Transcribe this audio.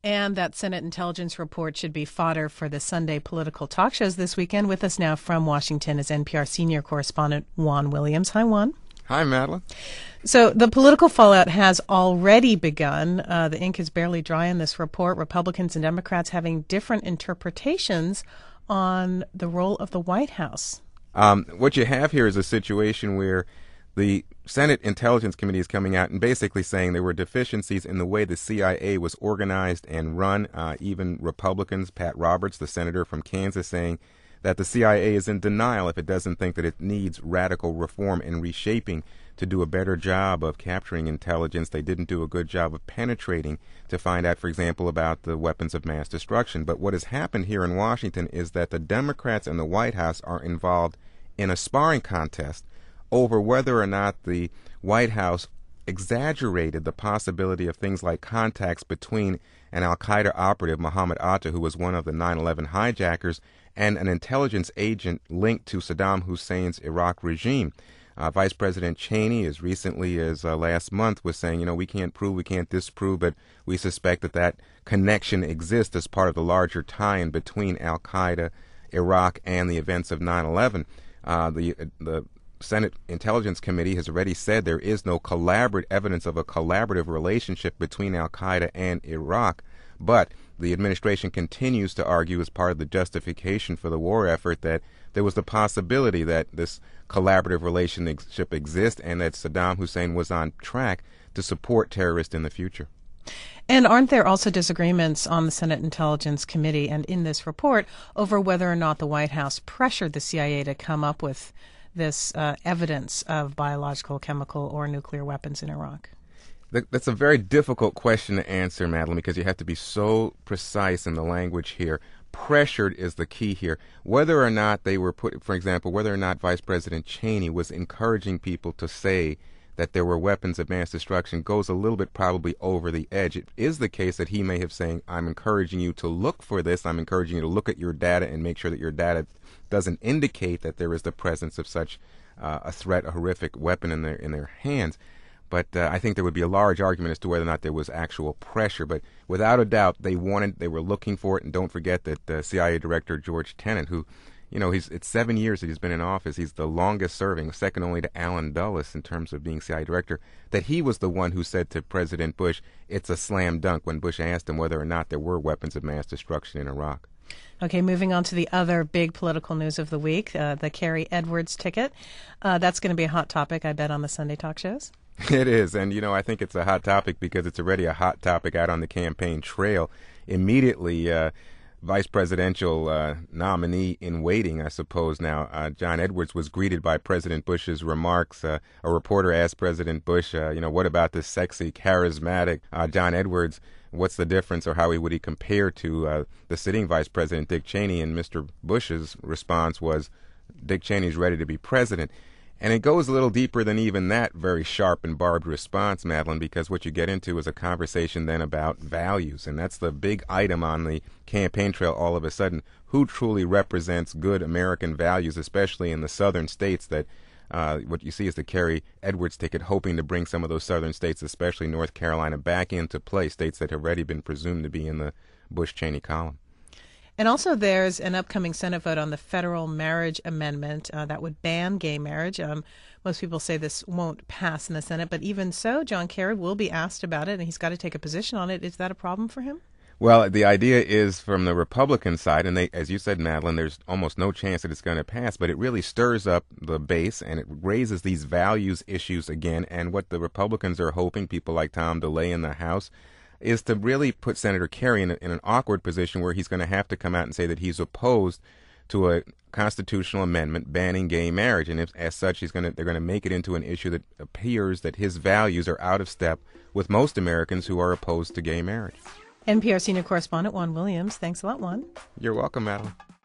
And that Senate intelligence report should be fodder for the Sunday political talk shows this weekend. With us now from Washington is NPR senior correspondent Juan Williams. Hi, Juan. Hi, Madeline. So the political fallout has already begun. The ink is barely dry in this report. Republicans and Democrats having different interpretations on the role of the White House. What you have here is a situation where the Senate Intelligence Committee is coming out and basically saying there were deficiencies in the way the CIA was organized and run. Even Republicans, Pat Roberts, the senator from Kansas, saying that the CIA is in denial if it doesn't think that it needs radical reform and reshaping to do a better job of capturing intelligence. They didn't do a good job of penetrating to find out, for example, about the weapons of mass destruction. But what has happened here in Washington is that the Democrats and the White House are involved in a sparring contest over whether or not the White House exaggerated the possibility of things like contacts between an al-Qaeda operative, Mohammed Atta, who was one of the 9/11 hijackers, and an intelligence agent linked to Saddam Hussein's Iraq regime. Vice President Cheney, as recently as last month, was saying, we can't prove, we can't disprove, but we suspect that that connection exists as part of the larger tie-in between al-Qaeda, Iraq, and the events of 9/11. The Senate Intelligence Committee has already said there is no evidence of a collaborative relationship between al-Qaeda and Iraq, but the administration continues to argue as part of the justification for the war effort that there was the possibility that this collaborative relationship exists and that Saddam Hussein was on track to support terrorists in the future. And aren't there also disagreements on the Senate Intelligence Committee and in this report over whether or not the White House pressured the CIA to come up with this evidence of biological, chemical, or nuclear weapons in Iraq? That's a very difficult question to answer, Madeline, because you have to be so precise in the language here. Pressured is the key here. Whether or not they were for example, whether or not Vice President Cheney was encouraging people to say that there were weapons of mass destruction goes a little bit probably over the edge. It is the case that he may have saying, I'm encouraging you to look for this. I'm encouraging you to look at your data and make sure that your data doesn't indicate that there is the presence of such a threat, a horrific weapon in their hands. But I think there would be a large argument as to whether or not there was actual pressure. But without a doubt, they were looking for it. And don't forget that CIA Director George Tenet, who, it's 7 years that he's been in office. He's the longest serving, second only to Allen Dulles in terms of being CIA Director, that he was the one who said to President Bush, it's a slam dunk, when Bush asked him whether or not there were weapons of mass destruction in Iraq. Okay, moving on to the other big political news of the week, the Carrie Edwards ticket. That's going to be a hot topic, I bet, on the Sunday talk shows. It is, and I think it's a hot topic because it's already a hot topic out on the campaign trail. Immediately, vice presidential nominee in waiting, I suppose now, John Edwards was greeted by President Bush's remarks. A reporter asked President Bush, what about this sexy, charismatic John Edwards? What's the difference, or how would he compare to the sitting Vice President Dick Cheney? And Mr. Bush's response was, Dick Cheney's ready to be president. And it goes a little deeper than even that very sharp and barbed response, Madeline, because what you get into is a conversation then about values. And that's the big item on the campaign trail all of a sudden. Who truly represents good American values, especially in the southern states that what you see is the Carrie Edwards ticket, hoping to bring some of those southern states, especially North Carolina, back into play, states that have already been presumed to be in the Bush-Cheney column. And also there's an upcoming Senate vote on the federal marriage amendment that would ban gay marriage. Most people say this won't pass in the Senate, but even so, John Kerry will be asked about it, and he's got to take a position on it. Is that a problem for him? Well, the idea is from the Republican side, and as you said, Madeline, there's almost no chance that it's going to pass, but it really stirs up the base, and it raises these values issues again. And what the Republicans are hoping, people like Tom DeLay in the House, is to really put Senator Kerry in an awkward position where he's going to have to come out and say that he's opposed to a constitutional amendment banning gay marriage. And as such, they're going to make it into an issue that appears that his values are out of step with most Americans who are opposed to gay marriage. NPR senior correspondent Juan Williams. Thanks a lot, Juan. You're welcome, Madeline.